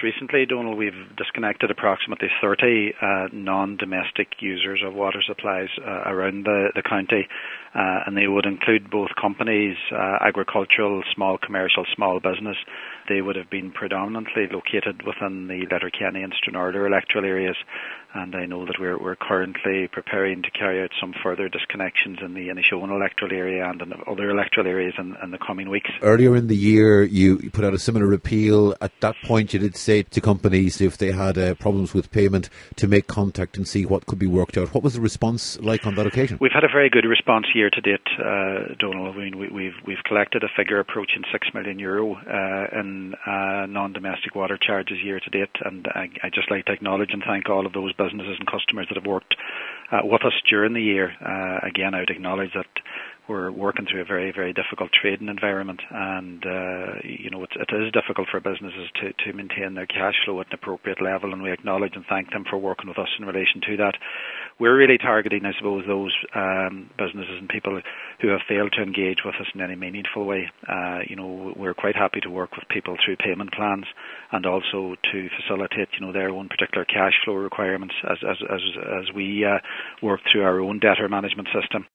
most recently, Donal, we've disconnected approximately 30 non-domestic users of water supplies around the county, and they would include both companies, agricultural, small commercial, small business. They would have been predominantly located within the Letterkenny and Stranraer electoral areas, and I know that we're currently preparing to carry out some further disconnections in the Inishowen electoral area and in other electoral areas in the coming weeks. Earlier in the year, you put out a similar appeal. At that point, you did say to companies if they had problems with payment to make contact and see what could be worked out. What was the response like on that occasion? We've had a very good response year to date, Donal. I mean, we've collected a figure approaching €6 million in non-domestic water charges year to date, and I'd just like to acknowledge and thank all of those businesses and customers that have worked with us during the year. Again, I would acknowledge that we're working through a very, very difficult trading environment, and it is difficult for businesses to maintain their cash flow at an appropriate level, and we acknowledge and thank them for working with us in relation to that. We're really targeting, I suppose, those businesses and people who have failed to engage with us in any meaningful way. We're quite happy to work with people through payment plans and also to facilitate, their own particular cash flow requirements as we work through our own debtor management system.